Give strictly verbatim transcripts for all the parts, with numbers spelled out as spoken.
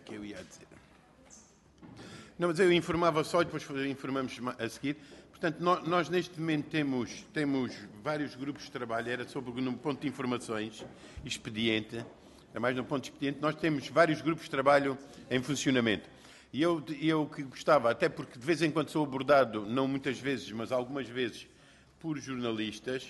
que eu ia dizer? Não, mas eu informava só e depois informamos a seguir. Portanto, nós, nós neste momento temos, temos vários grupos de trabalho, era sobre no ponto de informações, expediente, é mais no ponto de expediente, nós temos vários grupos de trabalho em funcionamento. E eu, eu que gostava, até porque de vez em quando sou abordado, não muitas vezes, mas algumas vezes, por jornalistas,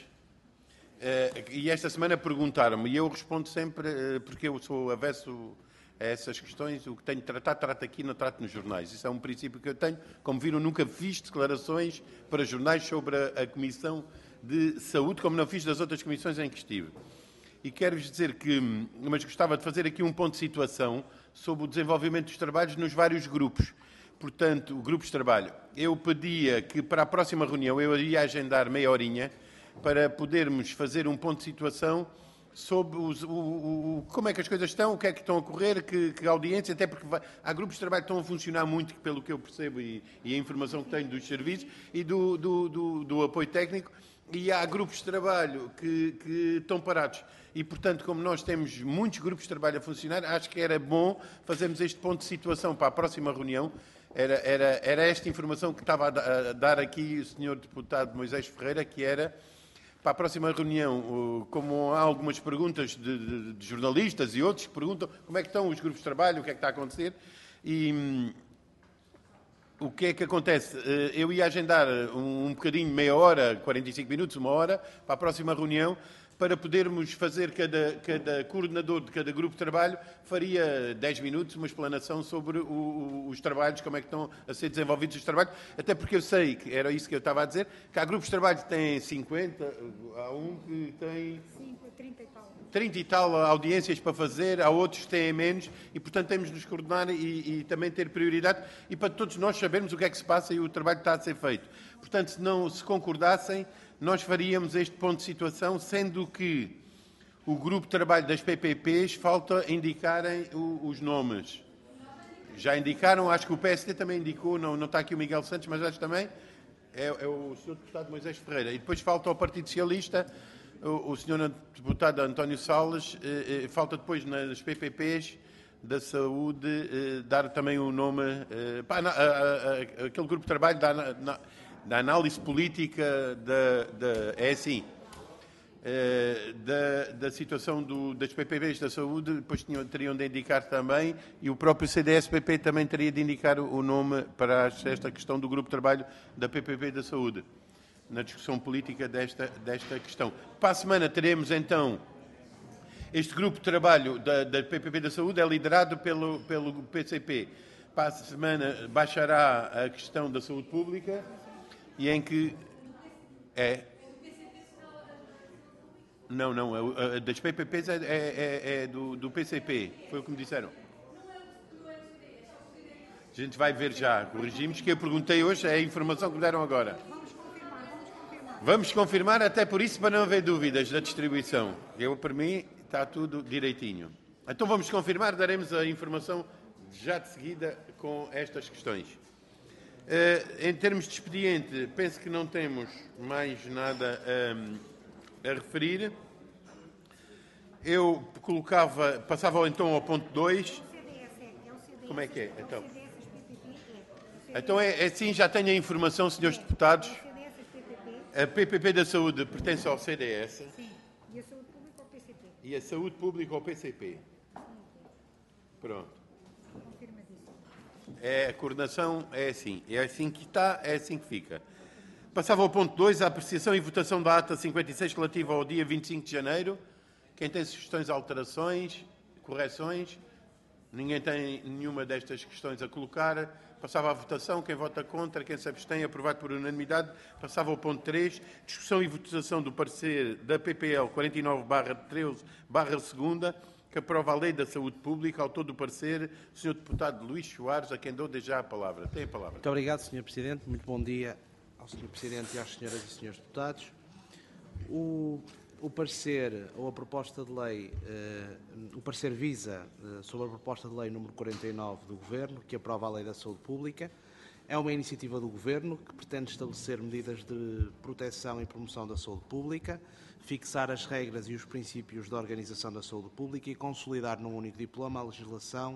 e esta semana perguntaram-me, e eu respondo sempre, porque eu sou avesso a essas questões, o que tenho de tratar, trato aqui, não trato nos jornais. Isso é um princípio que eu tenho. Como viram, nunca fiz declarações para jornais sobre a, a Comissão de Saúde, como não fiz das outras comissões em que estive. E quero-vos dizer que, mas gostava de fazer aqui um ponto de situação sobre o desenvolvimento dos trabalhos nos vários grupos. Portanto, grupos de trabalho. Eu pedia que para a próxima reunião eu ia agendar meia horinha para podermos fazer um ponto de situação sobre os, o, o, como é que as coisas estão, o que é que estão a ocorrer, que, que audiência, até porque vai, há grupos de trabalho que estão a funcionar muito, pelo que eu percebo e, e a informação que tenho dos serviços e do, do, do, do apoio técnico, e há grupos de trabalho que, que estão parados. E, portanto, como nós temos muitos grupos de trabalho a funcionar, acho que era bom fazermos este ponto de situação para a próxima reunião. Era, era, era esta informação que estava a dar aqui o senhor deputado Moisés Ferreira, que era... Para a próxima reunião, como há algumas perguntas de, de, de jornalistas e outros que perguntam como é que estão os grupos de trabalho, o que é que está a acontecer, e hum, o que é que acontece? Eu ia agendar um, um bocadinho, meia hora, quarenta e cinco minutos, uma hora, para a próxima reunião, para podermos fazer, cada, cada coordenador de cada grupo de trabalho faria dez minutos, uma explanação sobre o, o, os trabalhos, como é que estão a ser desenvolvidos os trabalhos, até porque eu sei, que era isso que eu estava a dizer, que há grupos de trabalho que têm cinquenta, há um que tem trinta e tal. trinta e tal audiências para fazer, há outros que têm menos, e portanto temos de nos coordenar e, e também ter prioridade, e para todos nós sabermos o que é que se passa e o trabalho que está a ser feito. Portanto, se não se concordassem, nós faríamos este ponto de situação, sendo que o grupo de trabalho das P P Ps falta indicarem o, os nomes. Já indicaram, acho que o P S D também indicou, não, não está aqui o Miguel Santos, mas acho que também é, é o senhor deputado Moisés Ferreira. E depois falta ao Partido Socialista, o, o senhor deputado António Salles, eh, eh, falta depois nas P P Ps da Saúde eh, dar também o nome, eh, pá, na, a, a, a, aquele grupo de trabalho da... Na, da análise política da, da, é assim, uh, da, da situação do, das P P Ps da saúde, depois tinham, teriam de indicar também, e o próprio C D S P P também teria de indicar o nome para esta questão do grupo de trabalho da P P P da saúde, na discussão política desta, desta questão. Para a semana teremos então, este grupo de trabalho da, da P P P da saúde é liderado pelo, pelo P C P. Para a semana baixará a questão da saúde pública, e em que é... Não, não, a, a das P P Ps é, é, é do, do P C P, foi o que me disseram. A gente vai ver já, corrigimos, que eu perguntei hoje, é a informação que me deram agora. Vamos confirmar, vamos confirmar. Vamos confirmar, até por isso, para não haver dúvidas da distribuição. Eu, para mim, está tudo direitinho. Então vamos confirmar, daremos a informação já de seguida com estas questões. Uh, em termos de expediente, penso que não temos mais nada um, a referir. Eu colocava, passava então ao ponto dois. Como é que é? Então, então é, é assim, já tenho a informação, senhores deputados. A P P P da Saúde pertence ao C D S. Sim, e a Saúde Pública ao P C P. E a Saúde Pública ao P C P. Pronto. É, a coordenação é assim, é assim que está, é assim que fica. Passava ao ponto dois, a apreciação e votação da ata cinquenta e seis relativa ao dia vinte e cinco de janeiro. Quem tem sugestões, alterações, correções? Ninguém tem nenhuma destas questões a colocar. Passava à votação, quem vota contra, quem se abstém, aprovado por unanimidade. Passava ao ponto três, discussão e votação do parecer da P P L quarenta e nove barra treze barra segunda, que aprova a Lei da Saúde Pública. Autor do parecer, o senhor deputado Luís Soares, a quem dou desde já a palavra. Tem a palavra. Muito obrigado, senhor Presidente. Muito bom dia ao senhor Presidente e às senhoras e senhores deputados. O, o parecer, ou a proposta de lei, eh, o parecer visa eh, sobre a proposta de lei número quarenta e nove do Governo, que aprova a Lei da Saúde Pública. É uma iniciativa do Governo que pretende estabelecer medidas de proteção e promoção da saúde pública, fixar as regras e os princípios da organização da saúde pública e consolidar num único diploma a legislação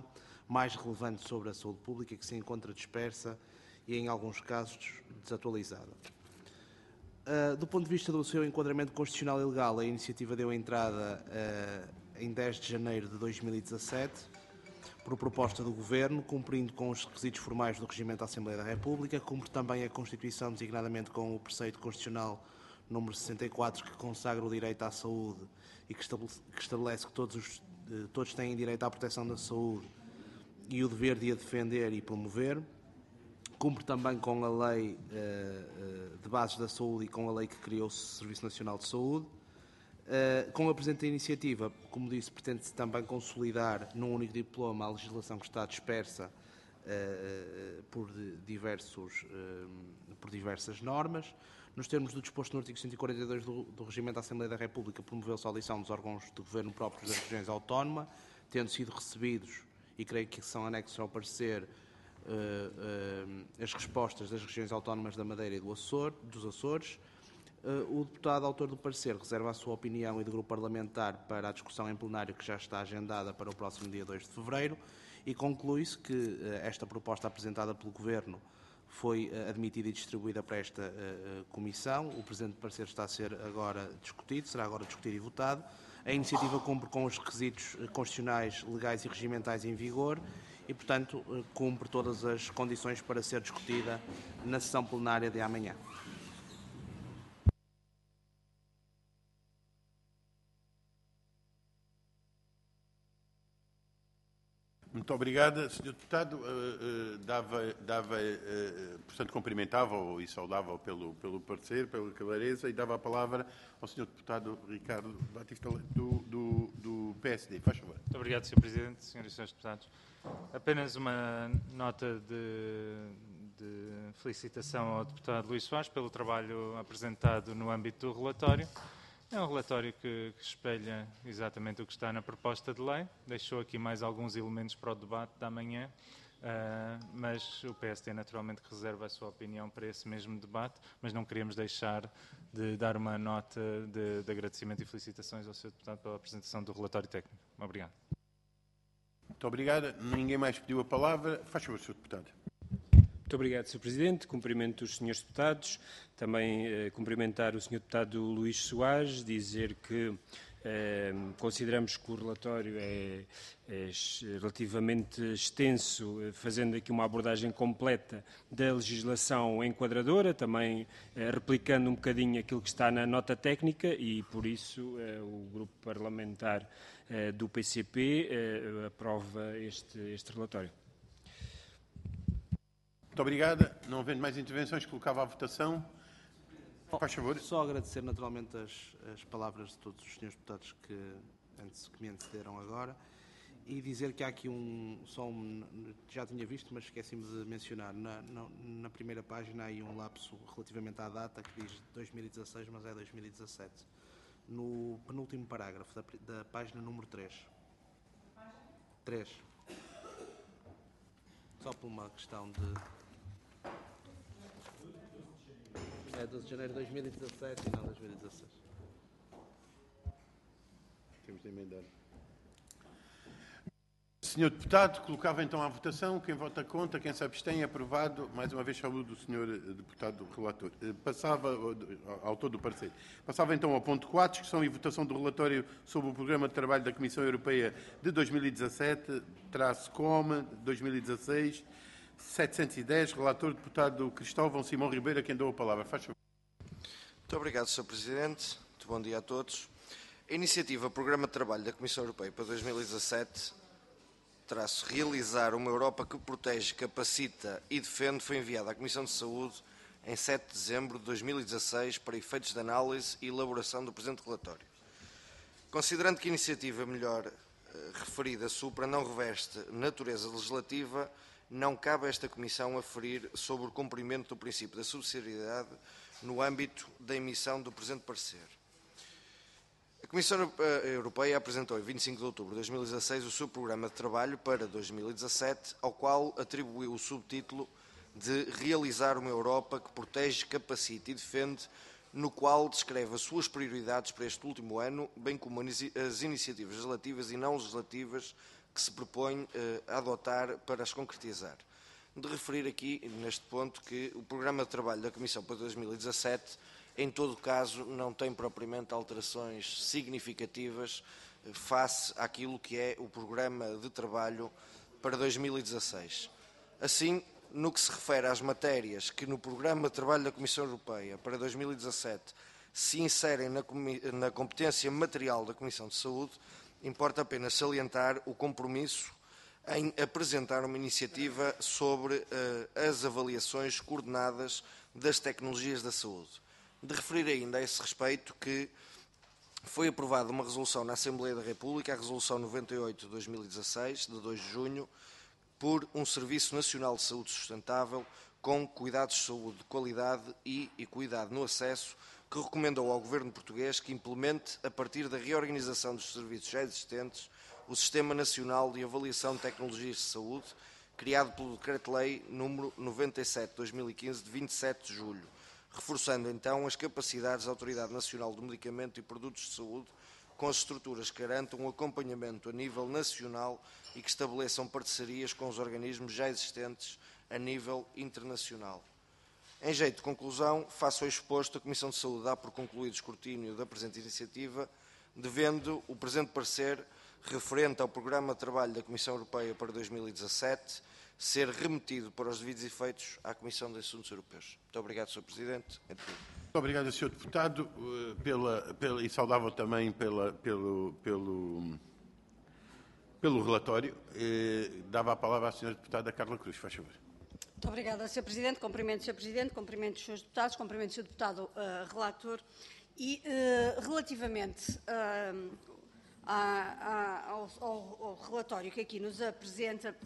mais relevante sobre a saúde pública, que se encontra dispersa e, em alguns casos, desatualizada. Uh, do ponto de vista do seu enquadramento constitucional e legal, a iniciativa deu entrada uh, em dez de janeiro de dois mil e dezassete, por proposta do Governo, cumprindo com os requisitos formais do Regimento da Assembleia da República, cumpre também a Constituição, designadamente com o preceito constitucional número sessenta e quatro, que consagra o direito à saúde e que estabelece que, estabelece que todos, os, todos têm direito à proteção da saúde e o dever de a defender e promover. Cumpre também com a Lei uh, de Bases da Saúde e com a lei que criou o Serviço Nacional de Saúde. Uh, com a presente iniciativa, como disse, pretende-se também consolidar num único diploma a legislação que está dispersa uh, por, diversos, uh, por diversas normas. Nos termos do disposto no artigo cento e quarenta e dois do, do Regimento da Assembleia da República, promoveu-se a audição dos órgãos de governo próprios das regiões autónomas, tendo sido recebidos, e creio que são anexos ao parecer, Uh, uh, as respostas das regiões autónomas da Madeira e do Açor, dos Açores. Uh, o deputado autor do parecer reserva a sua opinião e do grupo parlamentar para a discussão em plenário, que já está agendada para o próximo dia dois de fevereiro, e conclui-se que uh, esta proposta apresentada pelo Governo foi uh, admitida e distribuída para esta uh, comissão. O presente parecer está a ser agora discutido, será agora discutido e votado. A iniciativa cumpre com os requisitos constitucionais, legais e regimentais em vigor e, portanto, cumpre todas as condições para ser discutida na sessão plenária de amanhã. Muito obrigado, senhor Deputado. Uh, uh, dava, dava uh, portanto, cumprimentava-o e saudava-o pelo, pelo parecer, pela clareza, e dava a palavra ao senhor Deputado Ricardo Batista do, do, do P S D. Faz favor. Muito obrigado, senhor Presidente, senhoras e senhores Deputados. Apenas uma nota de, de felicitação ao Deputado Luís Soares pelo trabalho apresentado no âmbito do relatório. É um relatório que, que espelha exatamente o que está na proposta de lei. Deixou aqui mais alguns elementos para o debate da manhã, uh, mas o P S D naturalmente reserva a sua opinião para esse mesmo debate, mas não queríamos deixar de dar uma nota de, de agradecimento e felicitações ao senhor Deputado pela apresentação do relatório técnico. Obrigado. Muito obrigado. Ninguém mais pediu a palavra. Faz favor, senhor Deputado. Muito obrigado, senhor Presidente. Cumprimento os senhores deputados. Também eh, cumprimentar o senhor Deputado Luís Soares, dizer que eh, consideramos que o relatório é, é relativamente extenso, fazendo aqui uma abordagem completa da legislação enquadradora, também eh, replicando um bocadinho aquilo que está na nota técnica e, por isso, eh, o grupo parlamentar eh, do P C P eh, aprova este, este relatório. Muito obrigado. Não havendo mais intervenções, colocava à votação. Faz favor. Só agradecer naturalmente as, as palavras de todos os senhores deputados que, antes, que me antecederam agora e dizer que há aqui um, só um, já tinha visto, mas esqueci-me de mencionar, na, na, na primeira página há aí um lapso relativamente à data que diz dois mil e dezasseis, mas é dois mil e dezassete. No penúltimo parágrafo da, da página número três. três. Só por uma questão de... É doze de janeiro de dois mil e dezassete e não dois mil e dezasseis. Temos de emendar. senhor Deputado, colocava então à votação. Quem vota contra, quem se abstém, aprovado. Mais uma vez, saúde do senhor Deputado Relator. Passava, autor do parecer. Passava então ao ponto quatro, discussão e votação do relatório sobre o Programa de Trabalho da Comissão Europeia de dois mil e dezassete, traço COM, dois mil e dezasseis, setecentos e dez, relator Deputado Cristóvão Simão Ribeiro, a quem dou a palavra. Faz favor. Muito obrigado, senhor Presidente. Muito bom dia a todos. A iniciativa Programa de Trabalho da Comissão Europeia para dois mil e dezassete, traço realizar uma Europa que protege, capacita e defende, foi enviada à Comissão de Saúde em sete de dezembro de dois mil e dezasseis para efeitos de análise e elaboração do presente relatório. Considerando que a iniciativa melhor eh, referida supra não reveste natureza legislativa, não cabe a esta Comissão aferir sobre o cumprimento do princípio da subsidiariedade no âmbito da emissão do presente parecer. A Comissão Europeia apresentou em vinte e cinco de outubro de dois mil e dezasseis o seu programa de trabalho para dois mil e dezassete, ao qual atribuiu o subtítulo de realizar uma Europa que protege, capacita e defende, no qual descreve as suas prioridades para este último ano, bem como as iniciativas legislativas e não legislativas que se propõe a adotar para as concretizar. De referir aqui, neste ponto, que o programa de trabalho da Comissão para dois mil e dezassete, em todo caso, não tem propriamente alterações significativas face àquilo que é o programa de trabalho para dois mil e dezasseis. Assim, no que se refere às matérias que no programa de trabalho da Comissão Europeia para dois mil e dezassete se inserem na, na competência material da Comissão de Saúde, importa apenas salientar o compromisso em apresentar uma iniciativa sobre uh, as avaliações coordenadas das tecnologias da saúde. De referir ainda a esse respeito que foi aprovada uma resolução na Assembleia da República, a Resolução noventa e oito de dois mil e dezasseis, de dois de junho, por um Serviço Nacional de Saúde Sustentável com cuidados de saúde de qualidade e equidade no acesso, que recomendou ao Governo português que implemente, a partir da reorganização dos serviços já existentes, o Sistema Nacional de Avaliação de Tecnologias de Saúde, criado pelo Decreto-Lei número noventa e sete de dois mil e quinze, de vinte e sete de julho, reforçando então as capacidades da Autoridade Nacional do Medicamento e Produtos de Saúde, com as estruturas que garantam um acompanhamento a nível nacional e que estabeleçam parcerias com os organismos já existentes a nível internacional. Em jeito de conclusão, face ao exposto, a Comissão de Saúde dá por concluído o escrutínio da presente iniciativa, devendo o presente parecer, referente ao Programa de Trabalho da Comissão Europeia para dois mil e dezassete, ser remetido para os devidos efeitos à Comissão de Assuntos Europeus. Muito obrigado, senhor Presidente. Muito obrigado, senhor Deputado, pela, pela, e saudável também pela, pelo, pelo, pelo relatório. Eh, dava a palavra à senhora Deputada Carla Cruz, faz favor. Muito obrigada, senhor Presidente. Cumprimento o senhor Presidente, cumprimento os senhores deputados, cumprimento o senhor Deputado uh, Relator. E, uh, relativamente uh, a, a, ao, ao, ao relatório que aqui nos apresenta,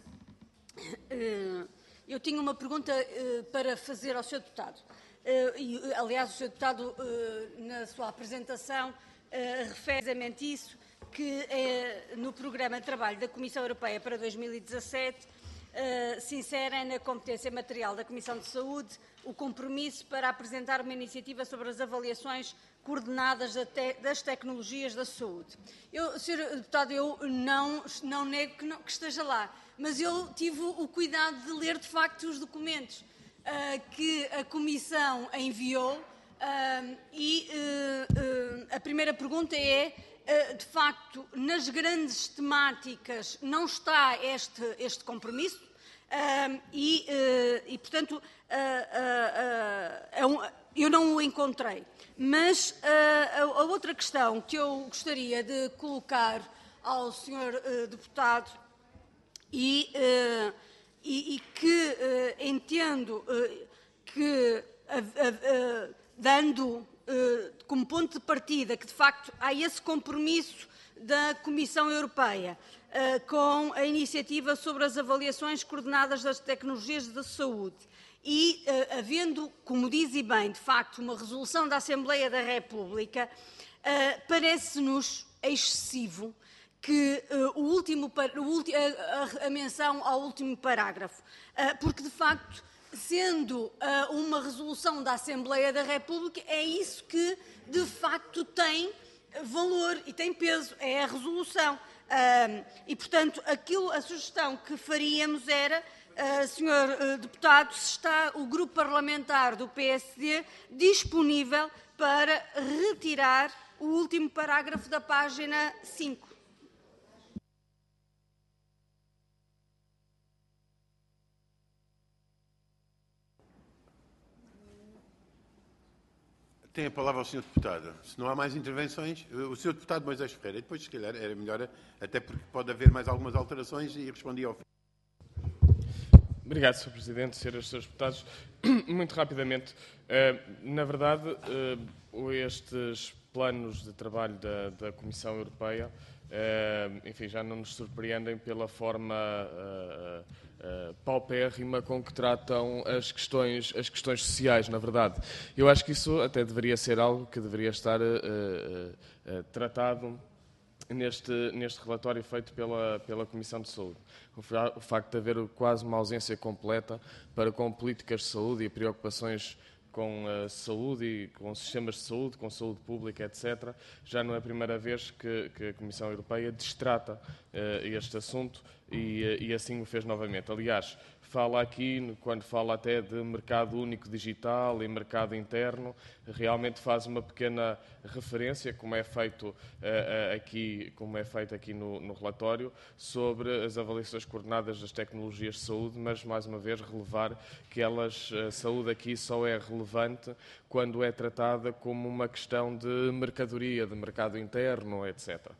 uh, eu tinha uma pergunta uh, para fazer ao senhor Deputado. Uh, e, aliás, o senhor Deputado, uh, na sua apresentação, uh, refere exatamente isso, que uh, no Programa de Trabalho da Comissão Europeia para dois mil e dezassete, Uh, se inserem na competência material da Comissão de Saúde o compromisso para apresentar uma iniciativa sobre as avaliações coordenadas te das tecnologias da saúde. Eu, senhor Deputado, eu não, não nego que, não, que esteja lá, mas eu tive o cuidado de ler de facto os documentos uh, que a Comissão enviou uh, e uh, uh, a primeira pergunta é: de facto, nas grandes temáticas não está este, este compromisso uh, e, uh, e, portanto, uh, uh, uh, eu não o encontrei. Mas uh, a, a outra questão que eu gostaria de colocar ao senhor uh, deputado e, uh, e, e que uh, entendo uh, que, uh, uh, uh, dando como ponto de partida que, de facto, há esse compromisso da Comissão Europeia uh, com a iniciativa sobre as avaliações coordenadas das tecnologias da saúde e, uh, havendo, como diz e bem, de facto, uma resolução da Assembleia da República, uh, parece-nos excessivo que uh, o último, o, a, a menção ao último parágrafo, uh, porque, de facto, sendo uh, uma resolução da Assembleia da República, é isso que, de facto, tem valor e tem peso, é a resolução. Uh, e, portanto, aquilo, a sugestão que faríamos era, uh, senhor uh, Deputado, se está o grupo parlamentar do P S D disponível para retirar o último parágrafo da página cinco. Tem a palavra o senhor Deputado. Se não há mais intervenções, o senhor Deputado Moisés Ferreira, e depois, se calhar, era melhor, até porque pode haver mais algumas alterações, e respondi ao fim. Obrigado, senhor Presidente, senhoras e senhores deputados. Muito rapidamente, na verdade, estes planos de trabalho da, da Comissão Europeia, enfim, já não nos surpreendem pela forma Uh, paupérrima com que tratam as questões, as questões sociais, na verdade. Eu acho que isso até deveria ser algo que deveria estar uh, uh, uh, tratado neste, neste relatório feito pela, pela Comissão de Saúde. O, o facto de haver quase uma ausência completa para com políticas de saúde e preocupações com a saúde e com sistemas de saúde, com saúde pública, etcétera. Já não é a primeira vez que, que a Comissão Europeia destrata uh, este assunto e, uh, e assim o fez novamente. Aliás, fala aqui, quando fala até de mercado único digital e mercado interno, realmente faz uma pequena referência, como é feito uh, aqui, como é feito aqui no, no relatório, sobre as avaliações coordenadas das tecnologias de saúde, mas, mais uma vez, relevar que elas, a saúde aqui só é relevante quando é tratada como uma questão de mercadoria, de mercado interno, etcétera.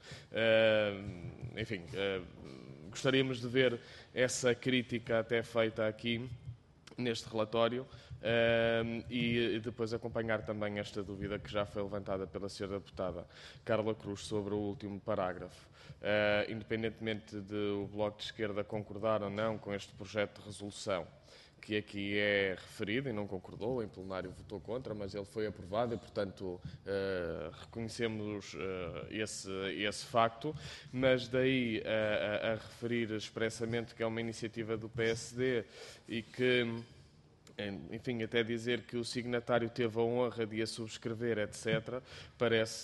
Uh, enfim, uh, gostaríamos de ver essa crítica até feita aqui neste relatório uh, e depois acompanhar também esta dúvida que já foi levantada pela senhora deputada Carla Cruz sobre o último parágrafo. Uh, independentemente de o Bloco de Esquerda concordar ou não com este projeto de resolução, que aqui é referido e não concordou, em plenário votou contra, mas ele foi aprovado e, portanto, uh, reconhecemos uh, esse, esse facto, mas daí a, a, a referir expressamente que é uma iniciativa do P S D e que, enfim, até dizer que o signatário teve a honra de a subscrever, etcétera, parece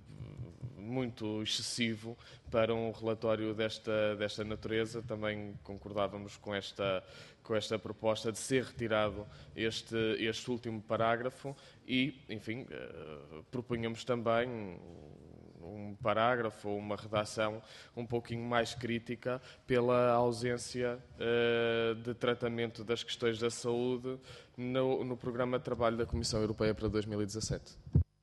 muito excessivo para um relatório desta, desta natureza. Também concordávamos com esta, com esta proposta de ser retirado este, este último parágrafo e, enfim, uh, propunhamos também um parágrafo ou uma redação um pouquinho mais crítica pela ausência uh, de tratamento das questões da saúde no, no programa de trabalho da Comissão Europeia para dois mil e dezassete.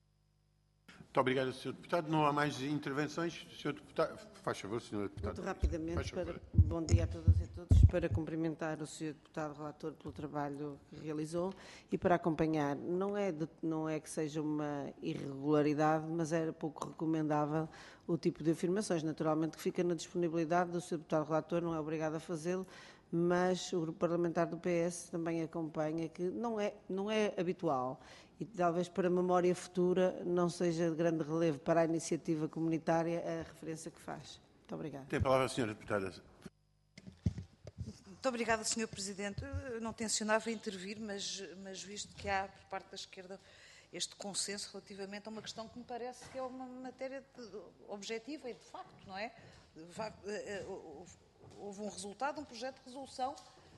Muito obrigado, senhor Deputado. Não há mais intervenções. senhor Deputado, faz favor, senhor Deputado. Muito rapidamente, para, bom dia a todas e a todos, para cumprimentar o senhor Deputado Relator pelo trabalho que realizou e para acompanhar. Não é, de, não é que seja uma irregularidade, mas era pouco recomendável o tipo de afirmações. Naturalmente que fica na disponibilidade do senhor Deputado Relator, não é obrigado a fazê-lo, mas o Grupo Parlamentar do P S também acompanha que não é, não é habitual e talvez para a memória futura não seja de grande relevo para a iniciativa comunitária a referência que faz. Muito obrigada. Tem a palavra a senhora Deputada. Muito obrigada, senhor Presidente. Eu não tencionava intervir, mas, mas visto que há, por parte da esquerda, este consenso relativamente a uma questão que me parece que é uma matéria de, objetiva e de facto, não é? Houve um resultado, um projeto de resolução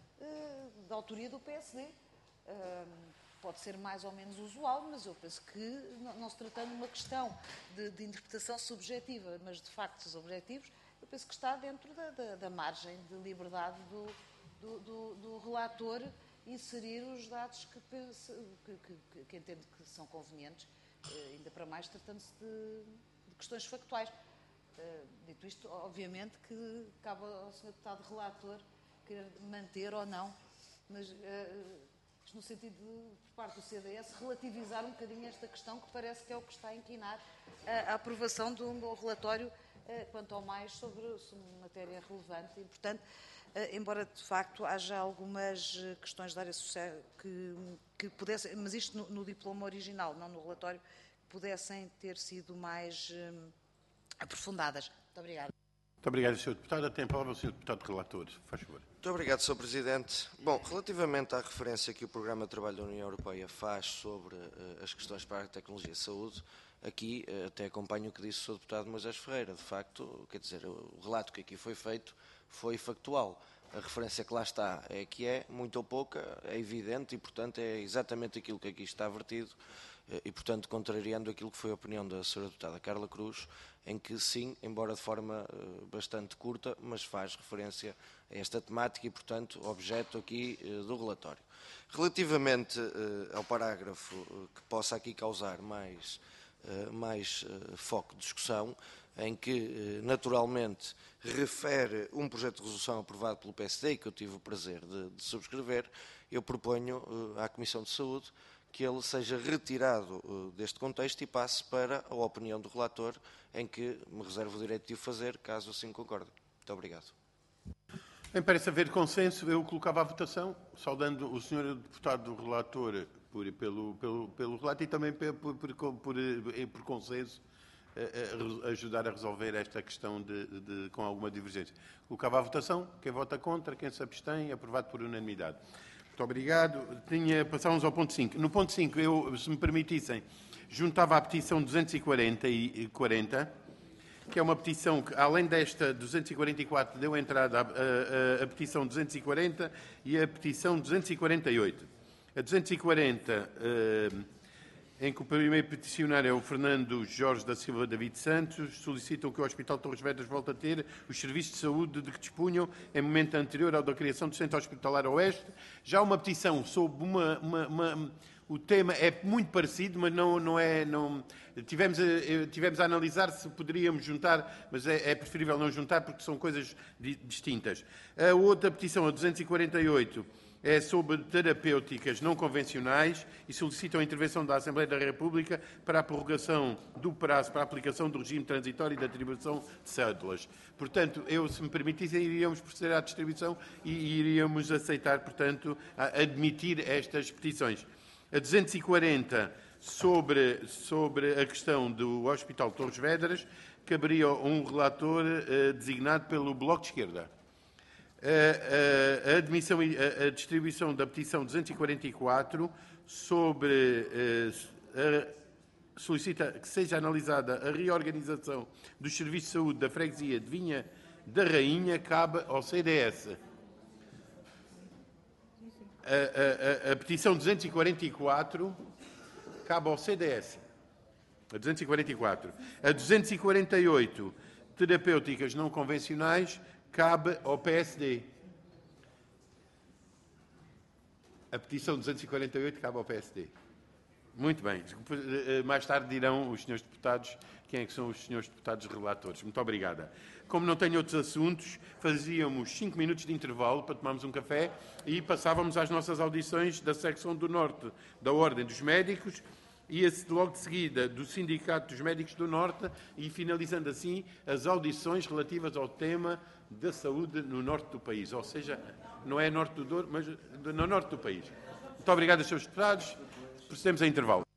uh, da autoria do P S D. Uh, pode ser mais ou menos usual, mas eu penso que, não, não se tratando de uma questão de, de interpretação subjetiva, mas de factos objetivos, eu penso que está dentro da, da, da margem de liberdade do, do, do, do relator inserir os dados que, que, que, que entende que são convenientes, uh, ainda para mais tratando-se de, de questões factuais. Uh, dito isto, obviamente que cabe ao senhor Deputado Relator querer manter ou não, mas uh, isto no sentido de, por parte do C D S, relativizar um bocadinho esta questão que parece que é o que está a inquinar a, a aprovação de um relatório, uh, quanto ao mais, sobre, sobre matéria relevante e, portanto, uh, embora de facto haja algumas questões da área social que, que pudessem, mas isto no, no diploma original, não no relatório, pudessem ter sido mais um, aprofundadas. Muito obrigada. Muito obrigado, senhor Deputado. Tem a palavra o senhor Deputado Relator. Faz favor. Muito obrigado, senhor Presidente. Bom, relativamente à referência que o Programa de Trabalho da União Europeia faz sobre uh, as questões para a tecnologia e saúde, aqui uh, até acompanho o que disse o senhor Deputado Moisés Ferreira. De facto, quer dizer, o relato que aqui foi feito foi factual. A referência que lá está é que é muito ou pouca, é evidente e, portanto, é exatamente aquilo que aqui está vertido e, portanto, contrariando aquilo que foi a opinião da senhora Deputada Carla Cruz, em que sim, embora de forma uh, bastante curta, mas faz referência a esta temática e, portanto, objeto aqui uh, do relatório. Relativamente uh, ao parágrafo uh, que possa aqui causar mais, uh, mais uh, foco de discussão, em que, uh, naturalmente, refere um projeto de resolução aprovado pelo P S D, que eu tive o prazer de, de subscrever, eu proponho uh, à Comissão de Saúde que ele seja retirado uh, deste contexto e passe para a opinião do relator, em que me reservo o direito de o fazer, caso assim concorde. Muito obrigado. Bem, parece haver consenso. Eu colocava à votação, saudando o senhor Deputado Relator por, pelo, pelo, pelo relato e também por, por, por, por, por consenso a, a ajudar a resolver esta questão de, de, com alguma divergência. Colocava à votação. Quem vota contra, quem se abstém, aprovado por unanimidade. Muito Muito obrigado. Tinha, passávamos ao ponto cinco. No ponto cinco, eu, se me permitissem, juntava a petição duzentos e quarenta, que é uma petição que, além desta duzentos e quarenta e quatro, deu entrada a, a, a petição duzentos e quarenta e a petição duzentos e quarenta e oito. A duzentos e quarenta, uh, em que o primeiro peticionário é o Fernando Jorge da Silva David Santos, solicitam que o Hospital Torres Vedras volte a ter os serviços de saúde de que dispunham em momento anterior ao da criação do Centro Hospitalar Oeste. Já uma petição sobre uma... uma, uma o tema é muito parecido, mas não, não é... Não, tivemos, a, tivemos a analisar se poderíamos juntar, mas é, é preferível não juntar porque são coisas di, distintas. A outra petição, a duzentos e quarenta e oito, é sobre terapêuticas não convencionais e solicitam a intervenção da Assembleia da República para a prorrogação do prazo para a aplicação do regime transitório e da atribuição de cédulas. Portanto, eu, se me permitissem, iríamos proceder à distribuição e iríamos aceitar, portanto, admitir estas petições. A duzentos e quarenta, sobre, sobre a questão do Hospital Torres Vedras, caberia um relator uh, designado pelo Bloco de Esquerda. A, a, a, admissão, a, a distribuição da petição duzentos e quarenta e quatro sobre uh, a, solicita que seja analisada a reorganização dos serviços de saúde da freguesia de Vinha da Rainha, cabe ao C D S. A, a, a, a petição duzentos e quarenta e quatro cabe ao C D S. A duzentos e quarenta e quatro. A duzentos e quarenta e oito, terapêuticas não convencionais, cabe ao P S D. A petição duzentos e quarenta e oito cabe ao P S D. Muito bem. Mais tarde dirão os senhores deputados quem é que são os senhores deputados relatores. Muito obrigada. Como não tenho outros assuntos, fazíamos cinco minutos de intervalo para tomarmos um café e passávamos às nossas audições da secção do Norte da Ordem dos Médicos e logo de seguida do Sindicato dos Médicos do Norte e finalizando assim as audições relativas ao tema da saúde no norte do país, ou seja, não é norte do Douro, mas no norte do país. Muito obrigado aos senhores deputados. Procedemos a intervalo.